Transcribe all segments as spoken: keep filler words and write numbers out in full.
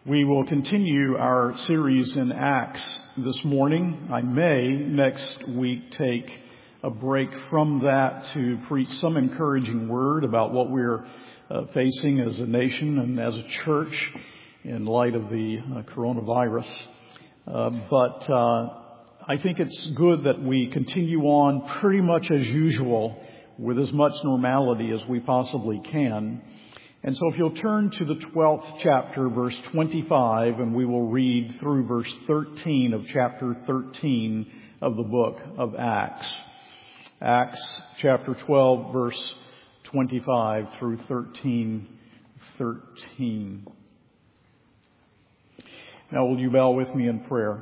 We will continue our series in Acts this morning. I may next week take a break from that to preach some encouraging word about what we're uh, facing as a nation and as a church in light of the uh, coronavirus. Uh, but uh, I think it's good that we continue on pretty much as usual with as much normality as we possibly can. And so if you'll turn to the twelfth chapter, verse twenty-five, and we will read through verse thirteen of chapter thirteen of the book of Acts. Acts chapter twelve, verse twenty-five through thirteen thirteen. Now will you bow with me in prayer?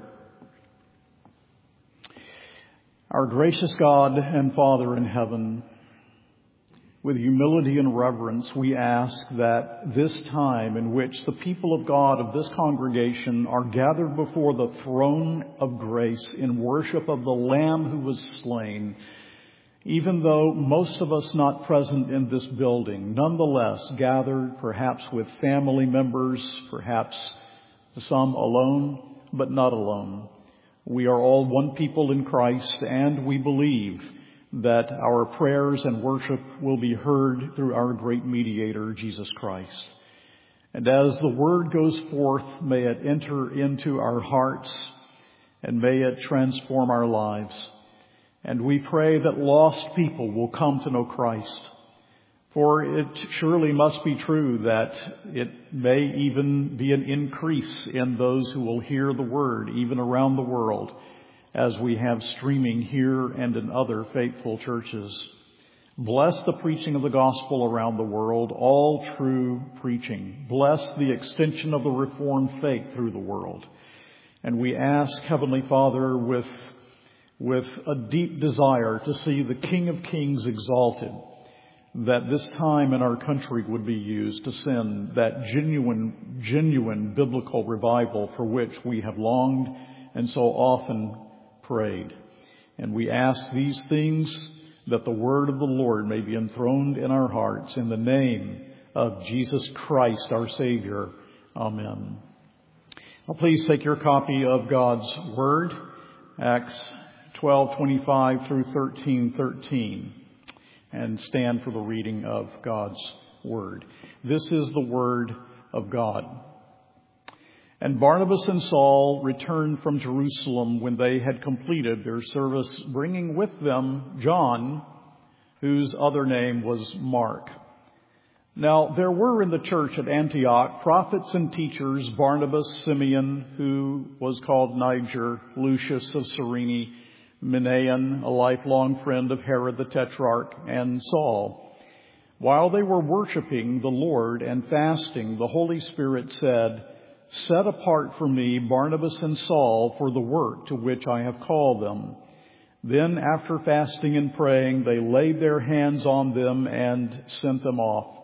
Our gracious God and Father in heaven, with humility and reverence, we ask that this time in which the people of God of this congregation are gathered before the throne of grace in worship of the Lamb who was slain, even though most of us not present in this building, nonetheless gathered perhaps with family members, perhaps some alone, but not alone. We are all one people in Christ, and we believe that our prayers and worship will be heard through our great mediator, Jesus Christ. And as the word goes forth, may it enter into our hearts and may it transform our lives. And we pray that lost people will come to know Christ. For it surely must be true that it may even be an increase in those who will hear the word, even around the world, as we have streaming here and in other faithful churches. Bless the preaching of the gospel around the world, all true preaching. Bless the extension of the Reformed faith through the world. And we ask, Heavenly Father, with, with a deep desire to see the King of Kings exalted, that this time in our country would be used to send that genuine, genuine biblical revival for which we have longed and so often prayed. And we ask these things that the word of the Lord may be enthroned in our hearts in the name of Jesus Christ, our Savior. Amen. Now please take your copy of God's Word, Acts twelve twenty-five through thirteen thirteen, and stand for the reading of God's Word. This is the Word of God. And Barnabas and Saul returned from Jerusalem when they had completed their service, bringing with them John, whose other name was Mark. Now there were in the church at Antioch prophets and teachers, Barnabas, Simeon, who was called Niger, Lucius of Cyrene, Manaen, a lifelong friend of Herod the Tetrarch, and Saul. While they were worshiping the Lord and fasting, the Holy Spirit said, "Set apart for me Barnabas and Saul for the work to which I have called them." Then after fasting and praying, they laid their hands on them and sent them off.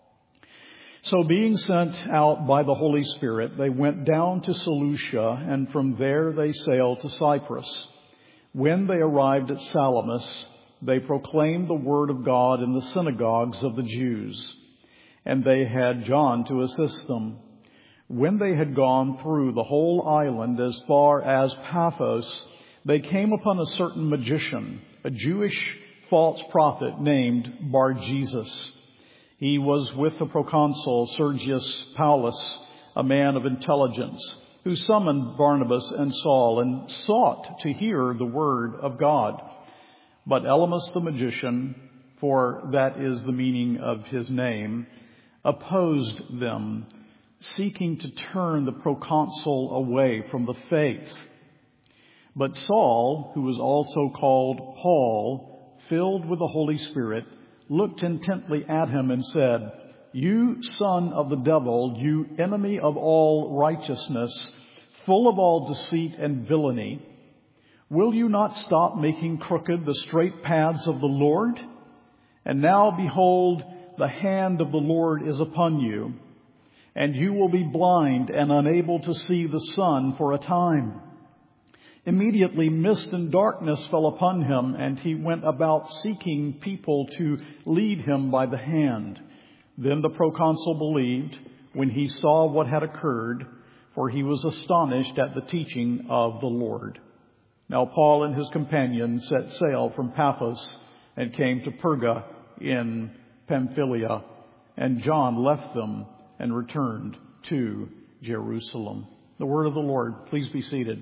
So being sent out by the Holy Spirit, they went down to Seleucia, and from there they sailed to Cyprus. When they arrived at Salamis, they proclaimed the word of God in the synagogues of the Jews, and they had John to assist them. When they had gone through the whole island as far as Paphos, they came upon a certain magician, a Jewish false prophet named Bar-Jesus. He was with the proconsul Sergius Paulus, a man of intelligence, who summoned Barnabas and Saul and sought to hear the word of God. But Elymas the magician, for that is the meaning of his name, opposed them, seeking to turn the proconsul away from the faith. But Saul, who was also called Paul, filled with the Holy Spirit, looked intently at him and said, "You son of the devil, you enemy of all righteousness, full of all deceit and villainy, will you not stop making crooked the straight paths of the Lord? And now behold, the hand of the Lord is upon you, and you will be blind and unable to see the sun for a time." Immediately mist and darkness fell upon him, and he went about seeking people to lead him by the hand. Then the proconsul believed when he saw what had occurred, for he was astonished at the teaching of the Lord. Now Paul and his companions set sail from Paphos and came to Perga in Pamphylia, and John left them and returned to Jerusalem. The word of the Lord. Please be seated.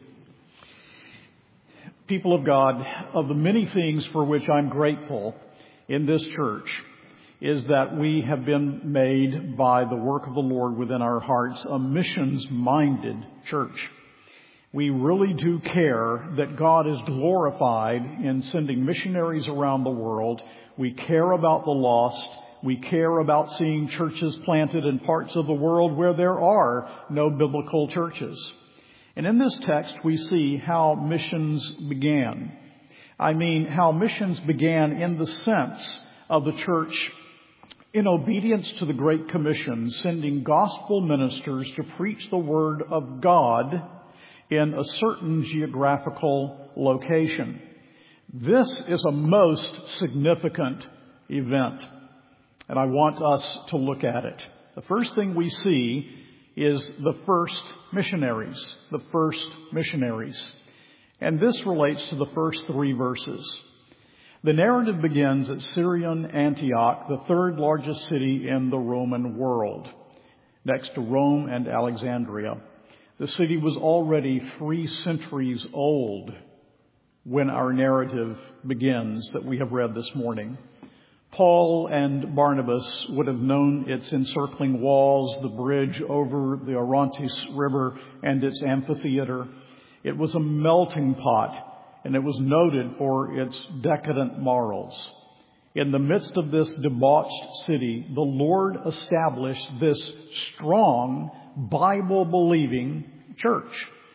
People of God, of the many things for which I'm grateful in this church is that we have been made by the work of the Lord within our hearts a missions-minded church. We really do care that God is glorified in sending missionaries around the world. We care about the lost. We care about seeing churches planted in parts of the world where there are no biblical churches. And in this text, we see how missions began. I mean, how missions began in the sense of the church in obedience to the Great Commission, sending gospel ministers to preach the word of God in a certain geographical location. This is a most significant event, and I want us to look at it. The first thing we see is the first missionaries, the first missionaries. And this relates to the first three verses. The narrative begins at Syrian Antioch, the third largest city in the Roman world, next to Rome and Alexandria. The city was already three centuries old when our narrative begins that we have read this morning. Paul and Barnabas would have known its encircling walls, the bridge over the Orontes River, and its amphitheater. It was a melting pot, and it was noted for its decadent morals. In the midst of this debauched city, the Lord established this strong, Bible-believing church.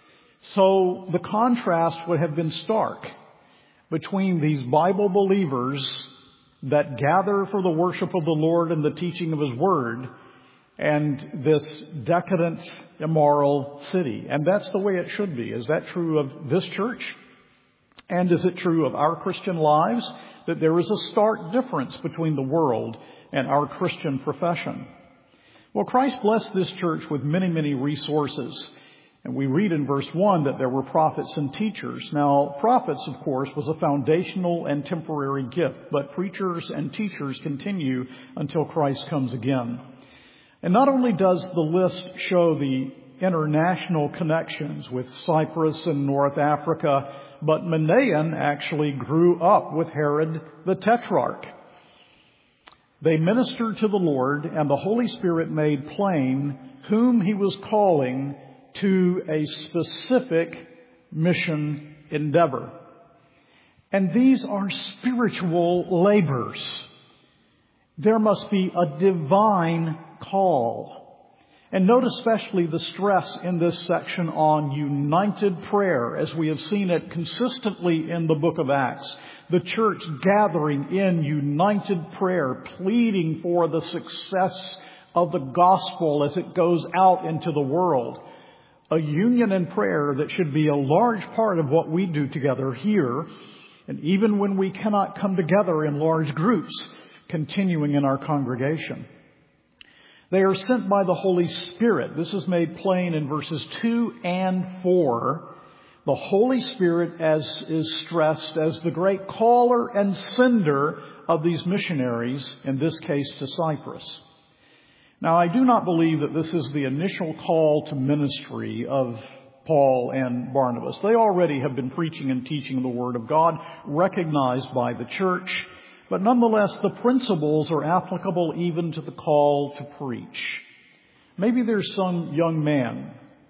So the contrast would have been stark between these Bible believers that gather for the worship of the Lord and the teaching of His Word, and this decadent, immoral city. And that's the way it should be. Is that true of this church? And is it true of our Christian lives? That there is a stark difference between the world and our Christian profession. Well, Christ blessed this church with many, many resources. And we read in verse one that there were prophets and teachers. Now, prophets, of course, was a foundational and temporary gift, but preachers and teachers continue until Christ comes again. And not only does the list show the international connections with Cyprus and North Africa, but Manaen actually grew up with Herod the Tetrarch. They ministered to the Lord, and the Holy Spirit made plain whom He was calling to a specific mission endeavor. And these are spiritual labors. There must be a divine call. And note especially the stress in this section on united prayer, as we have seen it consistently in the book of Acts. The church gathering in united prayer, pleading for the success of the gospel as it goes out into the world. A union in prayer that should be a large part of what we do together here, and even when we cannot come together in large groups, continuing in our congregation. They are sent by the Holy Spirit. This is made plain in verses two and four. The Holy Spirit, as is stressed, as the great caller and sender of these missionaries, in this case to Cyprus. Now, I do not believe that this is the initial call to ministry of Paul and Barnabas. They already have been preaching and teaching the Word of God, recognized by the church. But nonetheless, the principles are applicable even to the call to preach. Maybe there's some young man,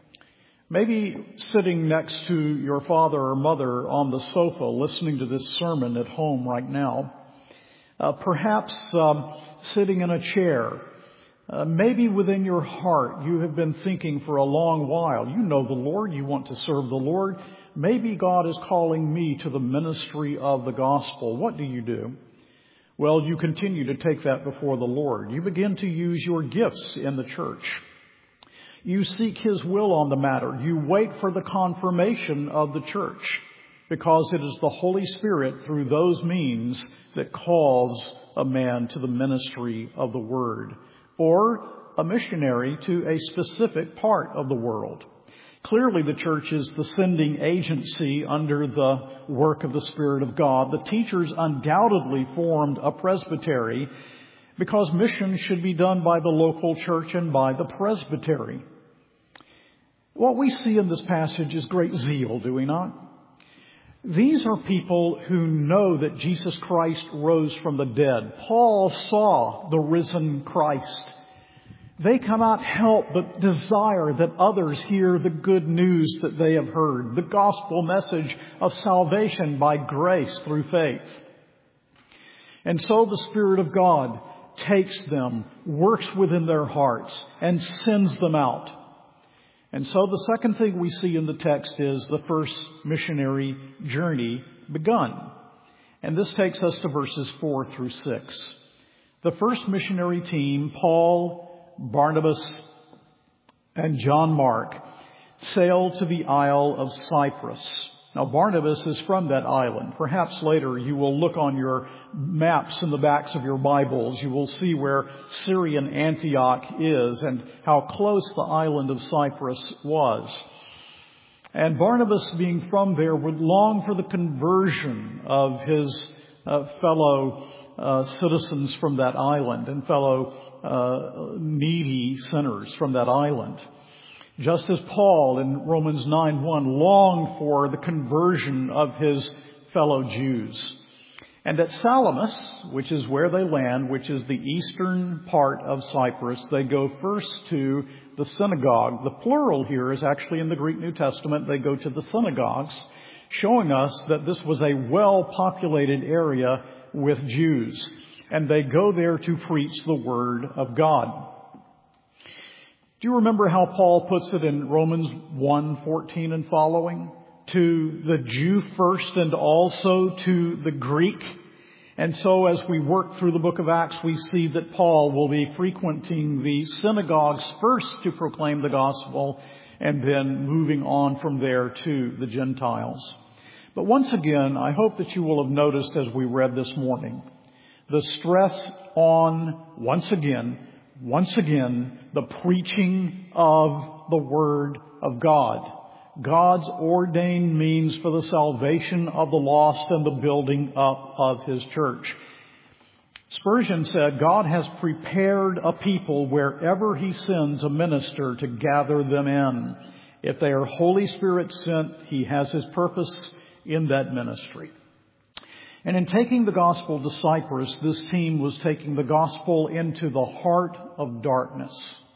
maybe sitting next to your father or mother on the sofa listening to this sermon at home right now. Uh, perhaps um, sitting in a chair. Uh, maybe within your heart you have been thinking for a long while. You know the Lord. You want to serve the Lord. Maybe God is calling me to the ministry of the gospel. What do you do? Well, you continue to take that before the Lord. You begin to use your gifts in the church. You seek His will on the matter. You wait for the confirmation of the church, because it is the Holy Spirit through those means that calls a man to the ministry of the Word, or a missionary to a specific part of the world. Clearly, the church is the sending agency under the work of the Spirit of God. The teachers undoubtedly formed a presbytery because mission should be done by the local church and by the presbytery. What we see in this passage is great zeal, do we not? These are people who know that Jesus Christ rose from the dead. Paul saw the risen Christ. They cannot help but desire that others hear the good news that they have heard, the gospel message of salvation by grace through faith. And so the Spirit of God takes them, works within their hearts, and sends them out. And so the second thing we see in the text is the first missionary journey begun. And this takes us to verses four through six. The first missionary team, Paul, Barnabas, and John Mark, sailed to the Isle of Cyprus. Now, Barnabas is from that island. Perhaps later you will look on your maps in the backs of your Bibles. You will see where Syrian Antioch is and how close the island of Cyprus was. And Barnabas, being from there, would long for the conversion of his uh, fellow uh, citizens from that island and fellow uh, needy sinners from that island. Just as Paul in Romans nine one longed for the conversion of his fellow Jews. And at Salamis, which is where they land, which is the eastern part of Cyprus, they go first to the synagogue. The plural here is actually in the Greek New Testament. They go to the synagogues, showing us that this was a well-populated area with Jews. And they go there to preach the Word of God. Do you remember how Paul puts it in Romans one fourteen and following? To the Jew first and also to the Greek. And so as we work through the book of Acts, we see that Paul will be frequenting the synagogues first to proclaim the gospel and then moving on from there to the Gentiles. But once again, I hope that you will have noticed as we read this morning, the stress on, once again, Once again, the preaching of the Word of God. God's ordained means for the salvation of the lost and the building up of His church. Spurgeon said, God has prepared a people wherever He sends a minister to gather them in. If they are Holy Spirit sent, He has His purpose in that ministry. And in taking the gospel to Cyprus, this team was taking the gospel into the heart of darkness.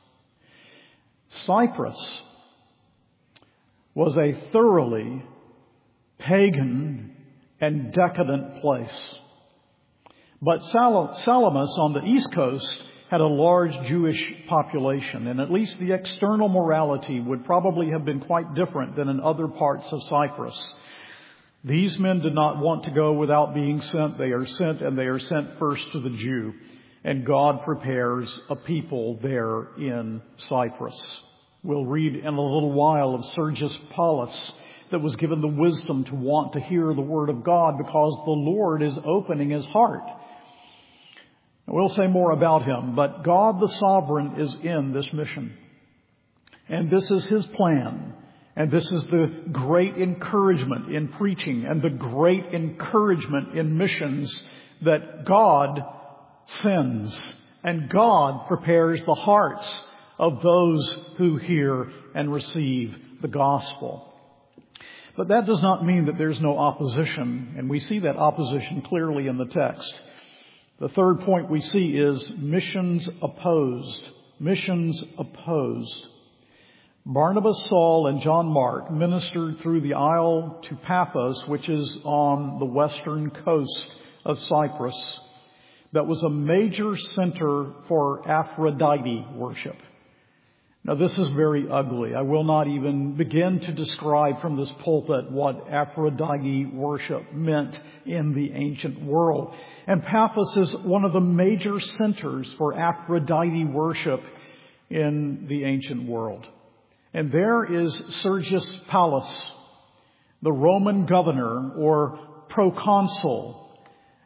Cyprus was a thoroughly pagan and decadent place. But Sal- Salamis on the east coast had a large Jewish population, and at least the external morality would probably have been quite different than in other parts of Cyprus. These men did not want to go without being sent. They are sent, and they are sent first to the Jew. And God prepares a people there in Cyprus. We'll read in a little while of Sergius Paulus that was given the wisdom to want to hear the word of God because the Lord is opening his heart. We'll say more about him, but God the sovereign is in this mission. And this is His plan. And this is the great encouragement in preaching and the great encouragement in missions that God sends and God prepares the hearts of those who hear and receive the gospel. But that does not mean that there's no opposition, and we see that opposition clearly in the text. The third point we see is missions opposed. Missions opposed. Barnabas, Saul, and John Mark ministered through the isle to Paphos, which is on the western coast of Cyprus, that was a major center for Aphrodite worship. Now, this is very ugly. I will not even begin to describe from this pulpit what Aphrodite worship meant in the ancient world. And Paphos is one of the major centers for Aphrodite worship in the ancient world. And there is Sergius Paulus, the Roman governor or proconsul.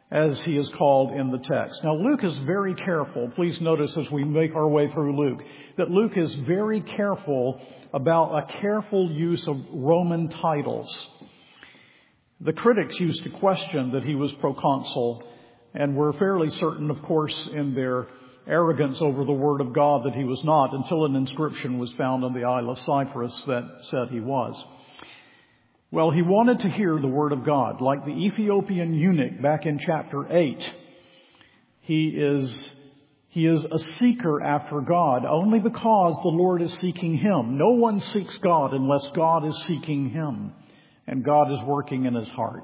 as he is called in the text. Now, Luke is very careful. Please notice as we make our way through Luke, that Luke is very careful about a careful use of Roman titles. The critics used to question that he was proconsul, and were fairly certain, of course, in their arrogance over the Word of God that he was not, until an inscription was found on the Isle of Cyprus that said he was. Well, he wanted to hear the Word of God. Like the Ethiopian eunuch back in chapter eight, he is, he is a seeker after God only because the Lord is seeking him. No one seeks God unless God is seeking him, and God is working in his heart.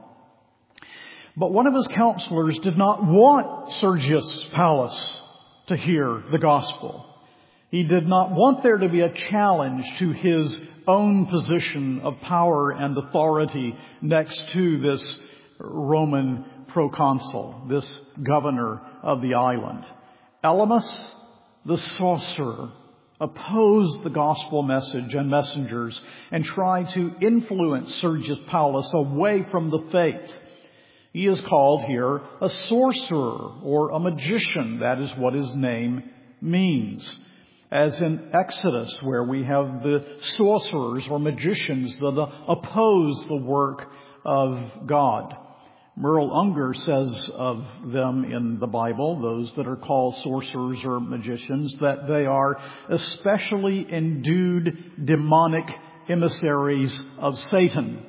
But one of his counselors did not want Sergius Paulus to hear the gospel. He did not want there to be a challenge to his own position of power and authority next to this Roman proconsul, this governor of the island. Elymas, the sorcerer, opposed the gospel message and messengers and tried to influence Sergius Paulus away from the faith. He is called here a sorcerer or a magician. That is what his name means. As in Exodus, where we have the sorcerers or magicians that oppose the work of God. Merle Unger says of them in the Bible, those that are called sorcerers or magicians, that they are especially endued demonic emissaries of Satan.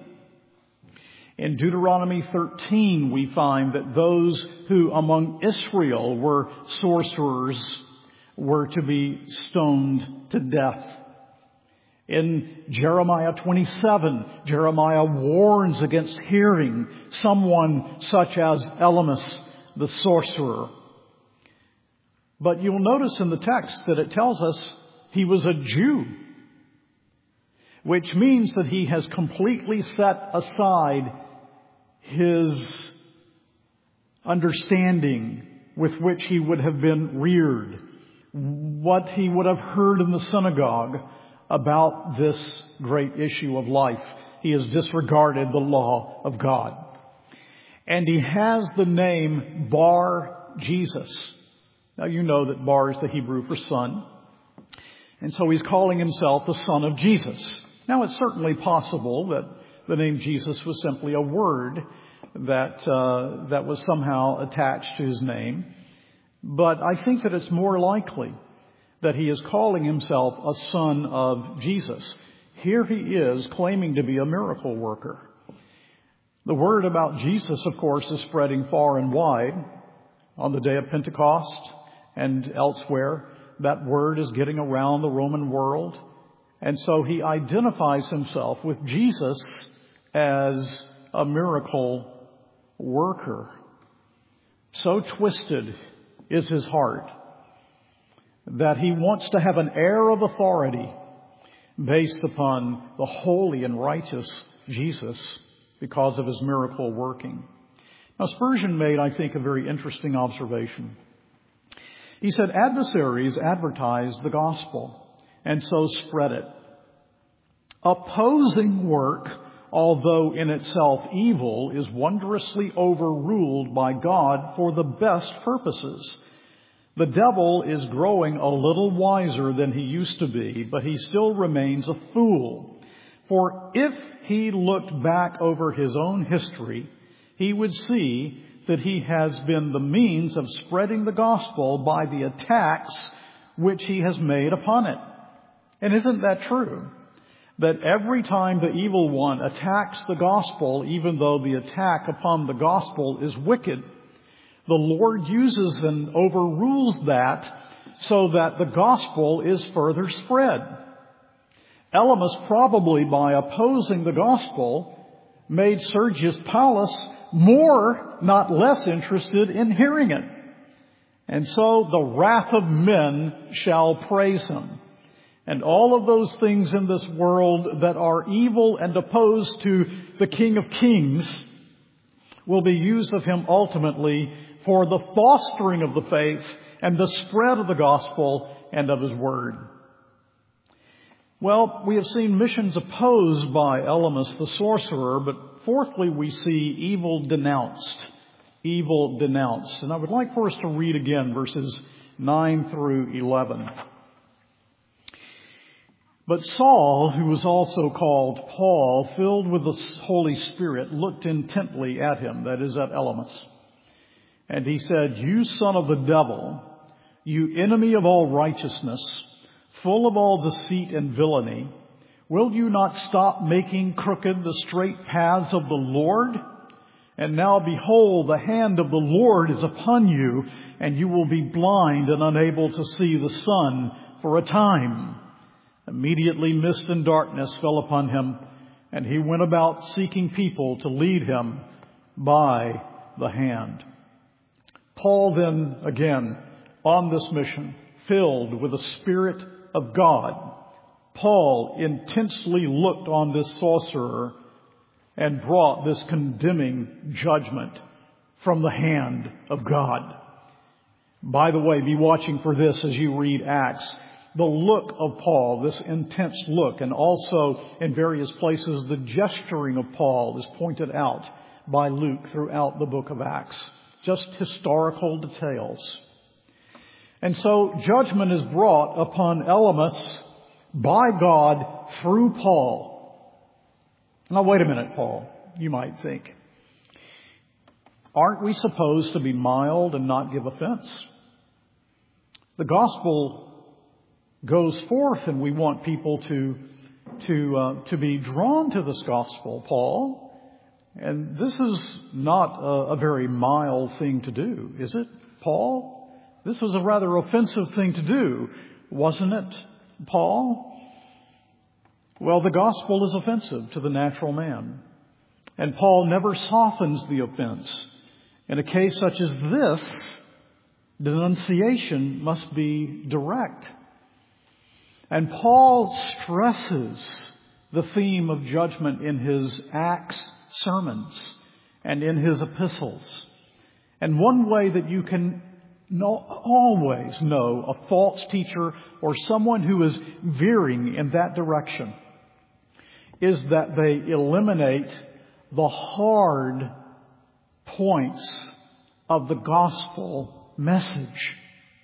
In Deuteronomy thirteen, we find that those who among Israel were sorcerers were to be stoned to death. In Jeremiah twenty-seven, Jeremiah warns against hearing someone such as Elymas, the sorcerer. But you'll notice in the text that it tells us he was a Jew, which means that he has completely set aside his understanding with which he would have been reared, what he would have heard in the synagogue about this great issue of life. He has disregarded the law of God. And he has the name Bar Jesus. Now you know that Bar is the Hebrew for son. And so he's calling himself the son of Jesus. Now it's certainly possible that the name Jesus was simply a word that uh, that was somehow attached to his name. But I think that it's more likely that he is calling himself a son of Jesus. Here he is claiming to be a miracle worker. The word about Jesus, of course, is spreading far and wide. On the day of Pentecost and elsewhere, that word is getting around the Roman world. And so he identifies himself with Jesus as a miracle worker. So twisted is his heart that he wants to have an air of authority based upon the holy and righteous Jesus because of his miracle working. Now, Spurgeon made, I think, a very interesting observation. He said, adversaries advertise the gospel and so spread it. Opposing work, although in itself evil, is wondrously overruled by God for the best purposes. The devil is growing a little wiser than he used to be, but he still remains a fool. For if he looked back over his own history, he would see that he has been the means of spreading the gospel by the attacks which he has made upon it. And isn't that true? That every time the evil one attacks the gospel, even though the attack upon the gospel is wicked, the Lord uses and overrules that so that the gospel is further spread. Elymas, probably by opposing the gospel, made Sergius Paulus more, not less, interested in hearing it. And so the wrath of men shall praise him. And all of those things in this world that are evil and opposed to the King of Kings will be used of him ultimately for the fostering of the faith and the spread of the gospel and of his word. Well, we have seen missions opposed by Elymas the sorcerer, but fourthly, we see evil denounced evil denounced. And I would like for us to read again verses nine through eleven. But Saul, who was also called Paul, filled with the Holy Spirit, looked intently at him, that is, at Elymas. And he said, "You son of the devil, you enemy of all righteousness, full of all deceit and villainy, will you not stop making crooked the straight paths of the Lord? And now behold, the hand of the Lord is upon you, and you will be blind and unable to see the sun for a time." Immediately mist and darkness fell upon him, and he went about seeking people to lead him by the hand. Paul then, again, on this mission, filled with the Spirit of God, Paul intensely looked on this sorcerer and brought this condemning judgment from the hand of God. By the way, be watching for this as you read Acts. The look of Paul, this intense look, and also in various places the gesturing of Paul is pointed out by Luke throughout the book of Acts. Just historical details. And so judgment is brought upon Elymas by God through Paul. Now wait a minute, Paul, you might think. Aren't we supposed to be mild and not give offense? The gospel goes forth, and we want people to to uh, to be drawn to this gospel, Paul. And this is not a, a very mild thing to do, is it, Paul? This was a rather offensive thing to do, wasn't it, Paul? Well, the gospel is offensive to the natural man, and Paul never softens the offense. In a case such as this, denunciation must be direct. And Paul stresses the theme of judgment in his Acts sermons and in his epistles. And one way that you can know, always know a false teacher or someone who is veering in that direction is that they eliminate the hard points of the gospel message.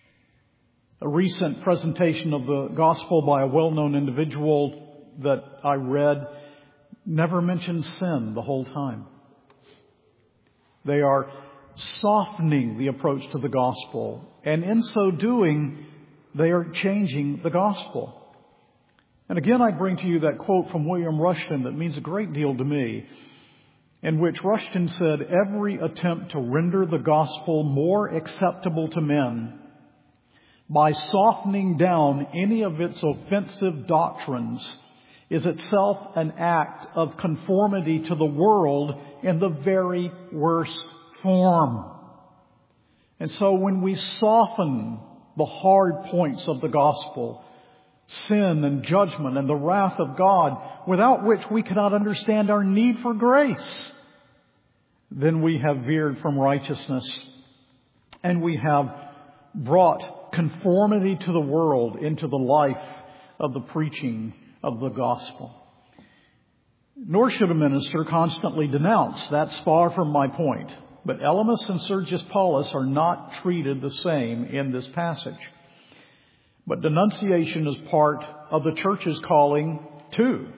A recent presentation of the gospel by a well-known individual that I read never mentioned sin the whole time. They are softening the approach to the gospel, and in so doing, they are changing the gospel. And again, I bring to you that quote from William Rushton that means a great deal to me, in which Rushton said, "Every attempt to render the gospel more acceptable to men by softening down any of its offensive doctrines is itself an act of conformity to the world in the very worst form." And so when we soften the hard points of the gospel, sin and judgment and the wrath of God, without which we cannot understand our need for grace, then we have veered from righteousness, and we have brought conformity to the world into the life of the preaching of the gospel. Nor should a minister constantly denounce. That's far from my point. But Elymas and Sergius Paulus are not treated the same in this passage. But denunciation is part of the church's calling too.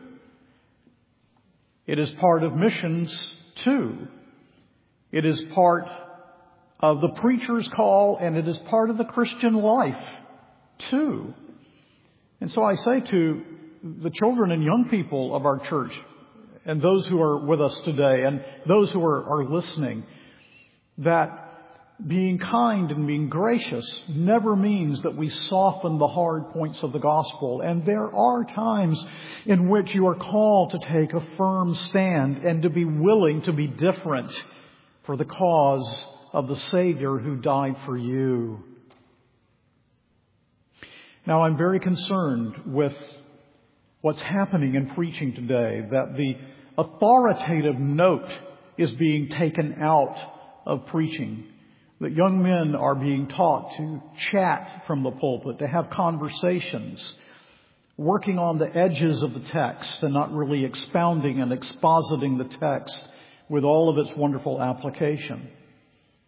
It is part of missions too. It is part of the preacher's call, and it is part of the Christian life too. And so I say to the children and young people of our church, and those who are with us today, and those who are, are listening, that being kind and being gracious never means that we soften the hard points of the gospel. And there are times in which you are called to take a firm stand and to be willing to be different for the cause of the Savior who died for you. Now, I'm very concerned with what's happening in preaching today, that the authoritative note is being taken out of preaching. That young men are being taught to chat from the pulpit, to have conversations, working on the edges of the text and not really expounding and expositing the text with all of its wonderful application.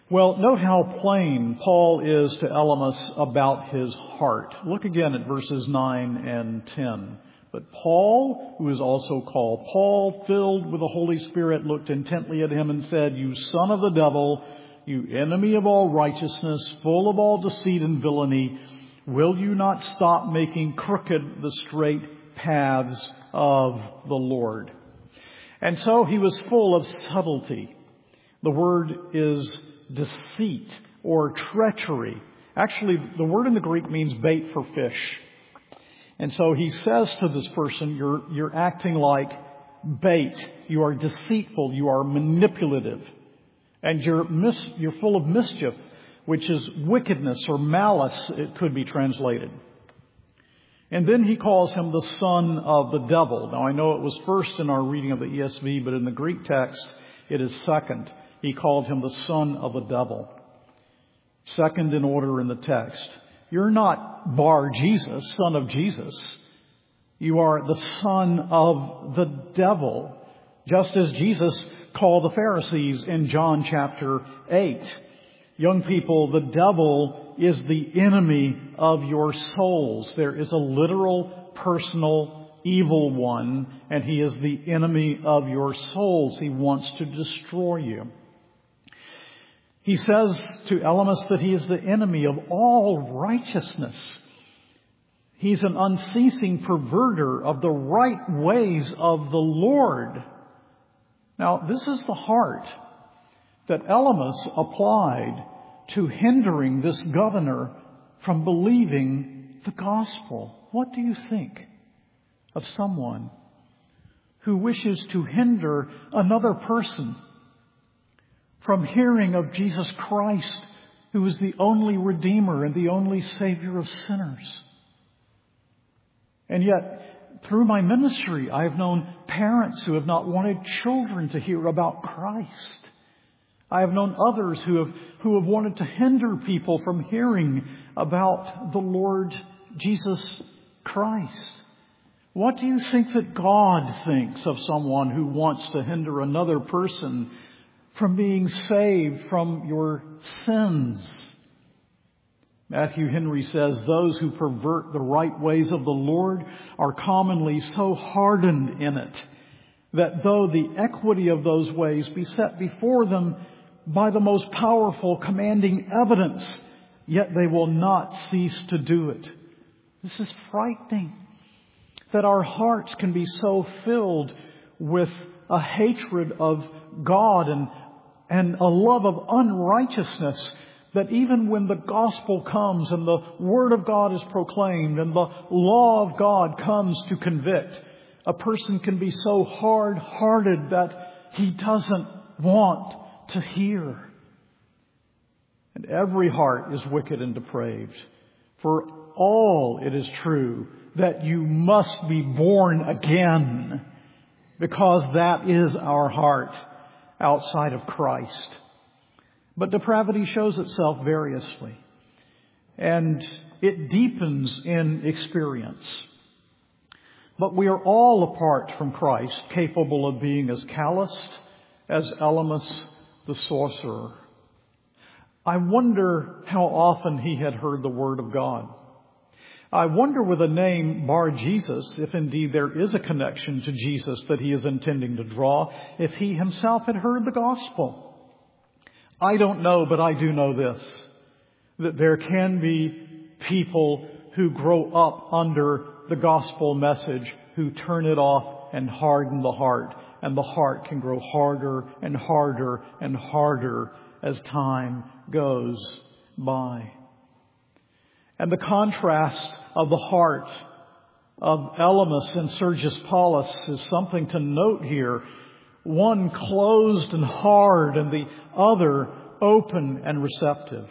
Well, note how plain Paul is to Elymas about his heart. Look again at verses nine and ten. But Paul, who is also called Paul, filled with the Holy Spirit, looked intently at him and said, "You son of the devil, you enemy of all righteousness, full of all deceit and villainy, will you not stop making crooked the straight paths of the Lord?" And so he was full of subtlety. The word is deceit or treachery. Actually, the word in the Greek means bait for fish. And so he says to this person, you're, you're acting like bait. You are deceitful. You are manipulative. And you're, mis- you're full of mischief, which is wickedness or malice, it could be translated. And then he calls him the son of the devil. Now, I know it was first in our reading of the E S V, but in the Greek text, it is second. He called him the son of the devil. Second in order in the text. You're not Bar Jesus, son of Jesus. You are the son of the devil, just as Jesus called the Pharisees in John chapter eight. Young people, the devil is the enemy of your souls. There is a literal, personal, evil one, and he is the enemy of your souls. He wants to destroy you. He says to Elymas that he is the enemy of all righteousness. He's an unceasing perverter of the right ways of the Lord. Now, this is the heart that Elymas applied to hindering this governor from believing the gospel. What do you think of someone who wishes to hinder another person from hearing of Jesus Christ, who is the only Redeemer and the only Savior of sinners? And yet, through my ministry, I have known parents who have not wanted children to hear about Christ. I have known others who have, who have wanted to hinder people from hearing about the Lord Jesus Christ. What do you think that God thinks of someone who wants to hinder another person from being saved from your sins? Matthew Henry says, those who pervert the right ways of the Lord are commonly so hardened in it that though the equity of those ways be set before them by the most powerful commanding evidence, yet they will not cease to do it. This is frightening, that our hearts can be so filled with a hatred of God and, and a love of unrighteousness that even when the gospel comes and the word of God is proclaimed and the law of God comes to convict, a person can be so hard-hearted that he doesn't want to hear. And every heart is wicked and depraved. For all it is true that you must be born again, because that is our heart outside of Christ. But depravity shows itself variously, and it deepens in experience. But we are all apart from Christ, capable of being as calloused as Elymas the sorcerer. I wonder how often he had heard the word of God. I wonder with the name Bar Jesus, if indeed there is a connection to Jesus that he is intending to draw, if he himself had heard the gospel. I don't know, but I do know this, that there can be people who grow up under the gospel message who turn it off and harden the heart. And the heart can grow harder and harder and harder as time goes by. And the contrast of the heart of Elymas and Sergius Paulus is something to note here. One closed and hard and the other open and receptive.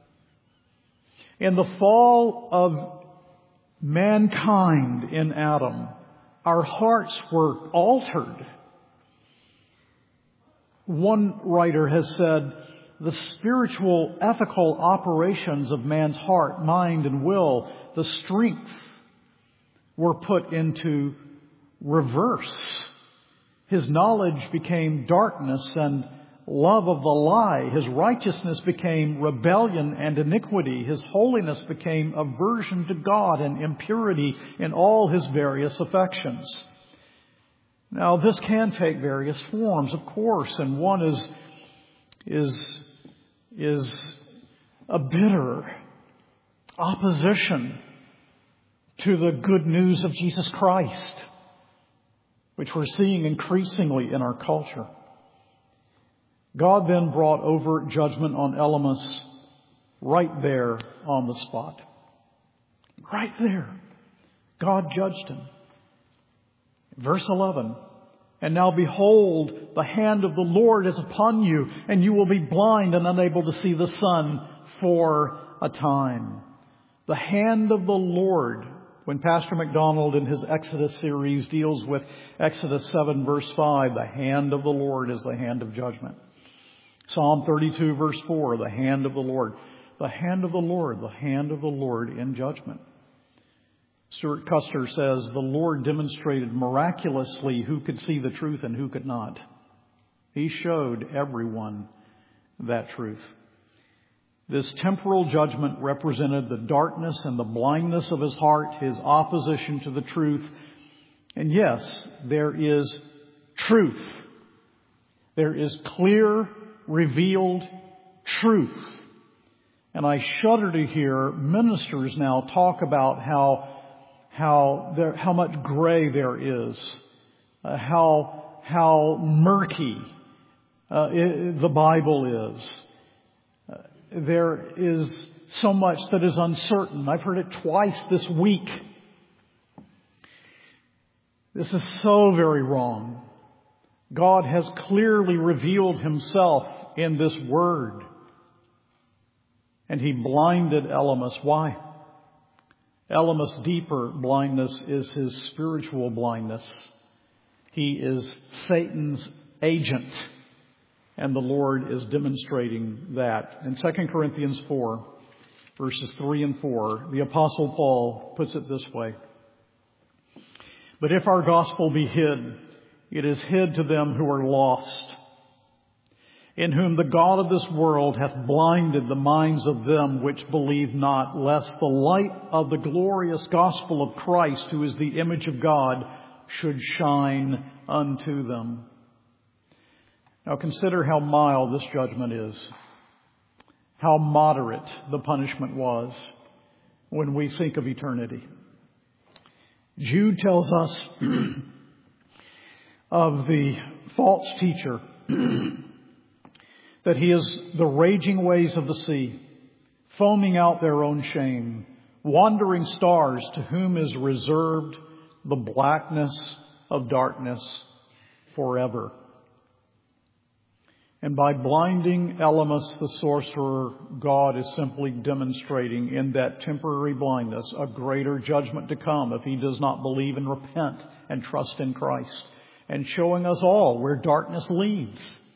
In the fall of mankind in Adam, our hearts were altered. One writer has said, the spiritual, ethical operations of man's heart, mind, and will, the strength, were put into reverse. His knowledge became darkness and love of the lie. His righteousness became rebellion and iniquity. His holiness became aversion to God and impurity in all his various affections. Now, this can take various forms, of course, and one is, is, is a bitter opposition to the good news of Jesus Christ, which we're seeing increasingly in our culture. God then brought overt judgment on Elymas right there on the spot. Right there. God judged him. Verse eleven, and now behold, the hand of the Lord is upon you, and you will be blind and unable to see the sun for a time. The hand of the Lord. When Pastor McDonald in his Exodus series deals with Exodus seven verse five, the hand of the Lord is the hand of judgment. Psalm thirty-two verse four, the hand of the Lord. The hand of the Lord, the hand of the Lord in judgment. Stuart Custer says, the Lord demonstrated miraculously who could see the truth and who could not. He showed everyone that truth. This temporal judgment represented the darkness and the blindness of his heart, his opposition to the truth. And yes, there is truth. There is clear, revealed truth. And I shudder to hear ministers now talk about how how there, how much gray there is, uh, how how murky uh, it, the Bible is. Uh, there is so much that is uncertain. I've heard it twice this week. This is so very wrong. God has clearly revealed himself in this word. And he blinded Elymas. Why? Elymas' deeper blindness is his spiritual blindness. He is Satan's agent. And the Lord is demonstrating that. In Second Corinthians four, verses three and four, the Apostle Paul puts it this way. But if our gospel be hid, it is hid to them who are lost, in whom the God of this world hath blinded the minds of them which believe not, lest the light of the glorious gospel of Christ, who is the image of God, should shine unto them. Now consider how mild this judgment is, how moderate the punishment was when we think of eternity. Jude tells us of the false teacher that he is the raging waves of the sea, foaming out their own shame, wandering stars to whom is reserved the blackness of darkness forever. And by blinding Elymas the sorcerer, God is simply demonstrating in that temporary blindness a greater judgment to come if he does not believe and repent and trust in Christ, and showing us all where darkness leads.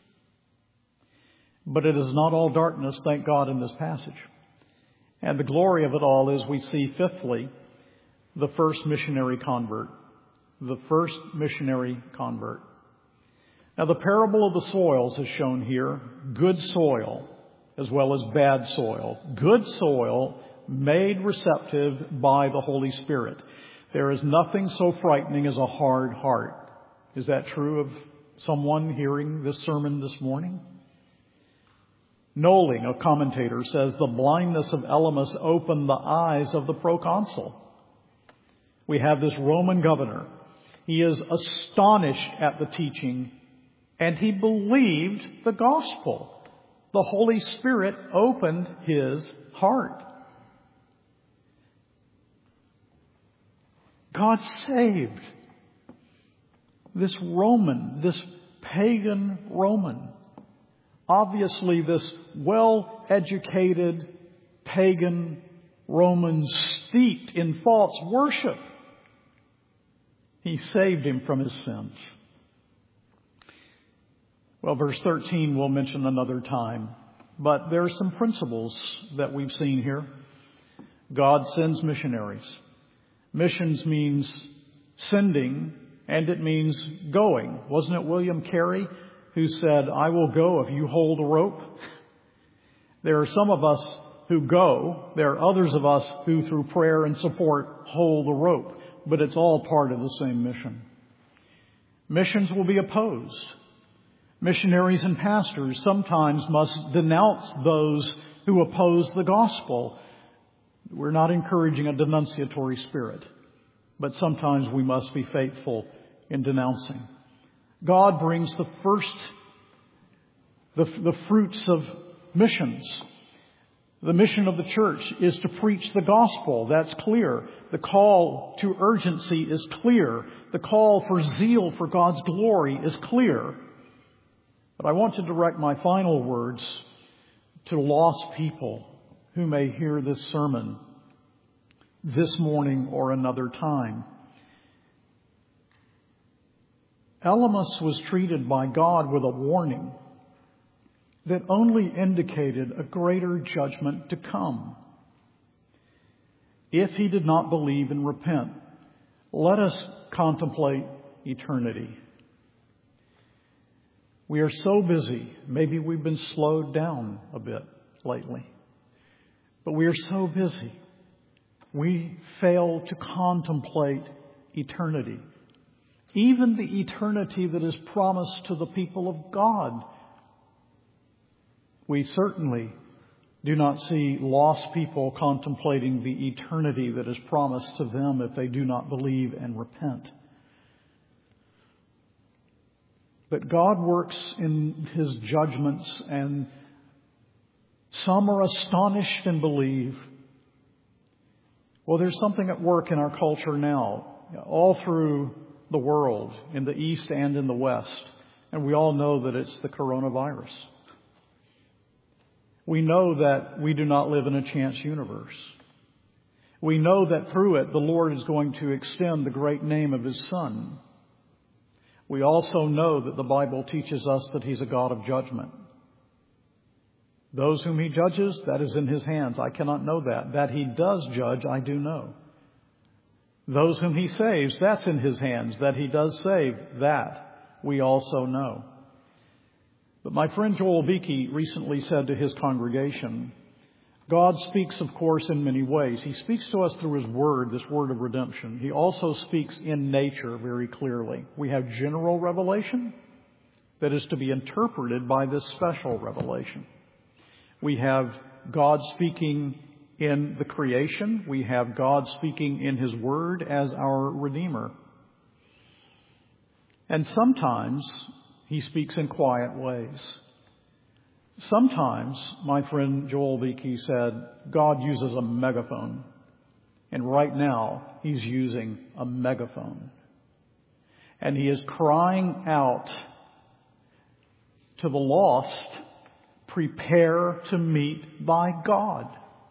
But it is not all darkness, thank God, in this passage. And the glory of it all is we see, fifthly, the first missionary convert. The first missionary convert. Now, the parable of the soils is shown here. Good soil as well as bad soil. Good soil made receptive by the Holy Spirit. There is nothing so frightening as a hard heart. Is that true of someone hearing this sermon this morning? Knowling, a commentator, says the blindness of Elymas opened the eyes of the proconsul. We have this Roman governor. He is astonished at the teaching, and he believed the gospel. The Holy Spirit opened his heart. God saved this Roman, this pagan Roman. Obviously, this well-educated pagan Roman steeped in false worship. He saved him from his sins. Well, verse thirteen we'll mention another time. But there are some principles that we've seen here. God sends missionaries. Missions means sending, and it means going. Wasn't it William Carey who said, I will go if you hold the rope. There are some of us who go. There are others of us who, through prayer and support, hold the rope. But it's all part of the same mission. Missions will be opposed. Missionaries and pastors sometimes must denounce those who oppose the gospel. We're not encouraging a denunciatory spirit, but sometimes we must be faithful in denouncing. God brings the first, the, the fruits of missions. The mission of the church is to preach the gospel. That's clear. The call to urgency is clear. The call for zeal for God's glory is clear. But I want to direct my final words to lost people who may hear this sermon this morning or another time. Elymas was treated by God with a warning that only indicated a greater judgment to come. If he did not believe and repent, let us contemplate eternity. We are so busy. Maybe we've been slowed down a bit lately. But we are so busy. We fail to contemplate eternity. Even the eternity that is promised to the people of God. We certainly do not see lost people contemplating the eternity that is promised to them if they do not believe and repent. But God works in His judgments, and some are astonished and believe. Well, there's something at work in our culture now, all through the world, in the East and in the West. And we all know that it's the coronavirus. We know that we do not live in a chance universe. We know that through it, the Lord is going to extend the great name of His Son. We also know that the Bible teaches us that He's a God of judgment. Those whom He judges, that is in His hands. I cannot know that. That He does judge, I do know. Those whom He saves, that's in His hands. That He does save, that we also know. But my friend Joel Beeke recently said to his congregation, God speaks, of course, in many ways. He speaks to us through His Word, this Word of redemption. He also speaks in nature very clearly. We have general revelation that is to be interpreted by this special revelation. We have God speaking in the creation. We have God speaking in His Word as our Redeemer. And sometimes He speaks in quiet ways. Sometimes, my friend Joel Beeke said, God uses a megaphone. And right now, He's using a megaphone. And He is crying out to the lost, prepare to meet thy God.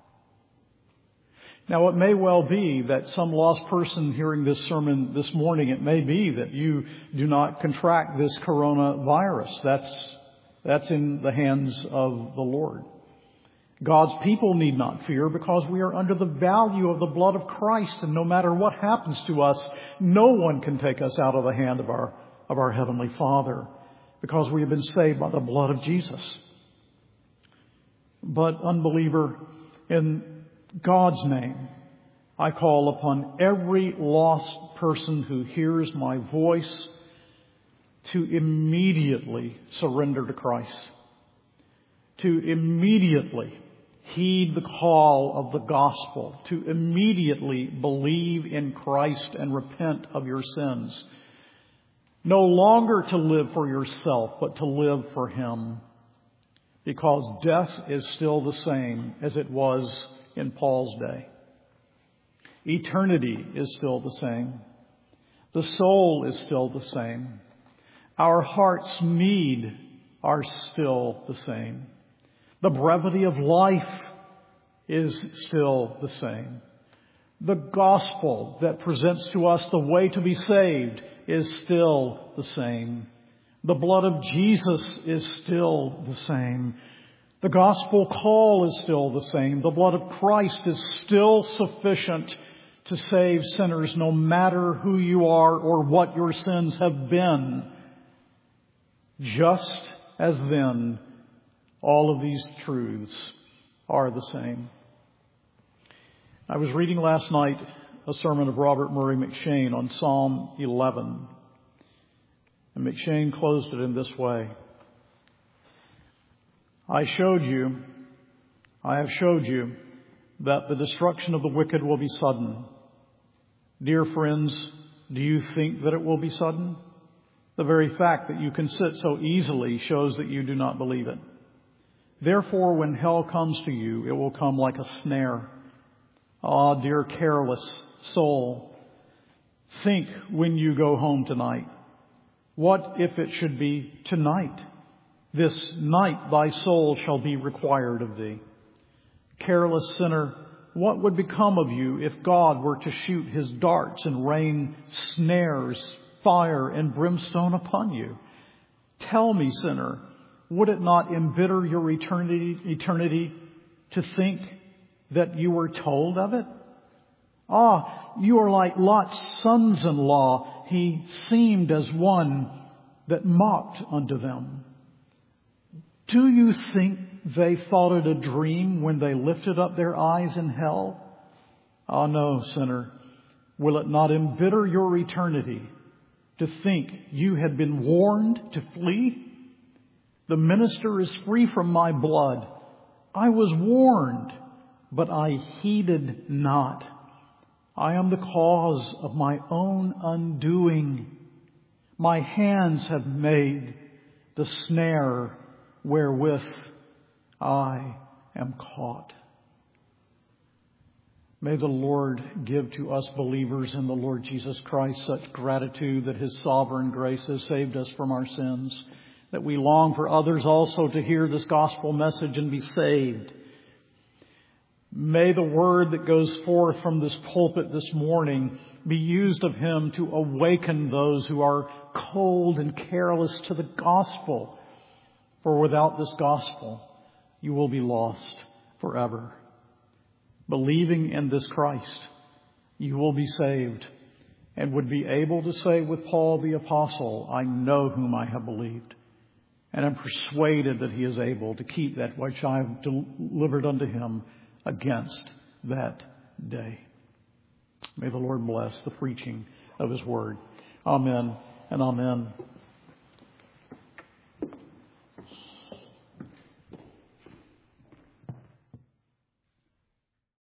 Now, it may well be that some lost person hearing this sermon this morning, it may be that you do not contract this coronavirus. That's, that's in the hands of the Lord. God's people need not fear because we are under the value of the blood of Christ. And no matter what happens to us, no one can take us out of the hand of our, of our Heavenly Father because we have been saved by the blood of Jesus. But unbeliever, in God's name, I call upon every lost person who hears my voice to immediately surrender to Christ, to immediately heed the call of the gospel, to immediately believe in Christ and repent of your sins. No longer to live for yourself, but to live for Him, because death is still the same as it was in Paul's day. Eternity is still the same. The soul is still the same. Our heart's need are still the same. The brevity of life is still the same. The gospel that presents to us the way to be saved is still the same. The blood of Jesus is still the same. The gospel call is still the same. The blood of Christ is still sufficient to save sinners, no matter who you are or what your sins have been. Just as then, all of these truths are the same. I was reading last night a sermon of Robert Murray M'Cheyne on Psalm eleven. And M'Cheyne closed it in this way. I showed you, I have showed you that the destruction of the wicked will be sudden. Dear friends, do you think that it will be sudden? The very fact that you can sit so easily shows that you do not believe it. Therefore, when hell comes to you, it will come like a snare. Ah, dear careless soul, think when you go home tonight. What if it should be tonight? This night thy soul shall be required of thee. Careless sinner, what would become of you if God were to shoot his darts and rain snares, fire, and brimstone upon you? Tell me, sinner, would it not embitter your eternity, eternity to think that you were told of it? Ah, you are like Lot's sons-in-law. He seemed as one that mocked unto them. Do you think they thought it a dream when they lifted up their eyes in hell? Ah, no, sinner. Will it not embitter your eternity to think you had been warned to flee? The minister is free from my blood. I was warned, but I heeded not. I am the cause of my own undoing. My hands have made the snare wherewith I am caught. May the Lord give to us believers in the Lord Jesus Christ such gratitude that his sovereign grace has saved us from our sins, that we long for others also to hear this gospel message and be saved. May the word that goes forth from this pulpit this morning be used of him to awaken those who are cold and careless to the gospel. For without this gospel, you will be lost forever. Believing in this Christ, you will be saved and would be able to say with Paul the Apostle, I know whom I have believed, and am persuaded that he is able to keep that which I have delivered unto him against that day. May the Lord bless the preaching of his word. Amen and amen.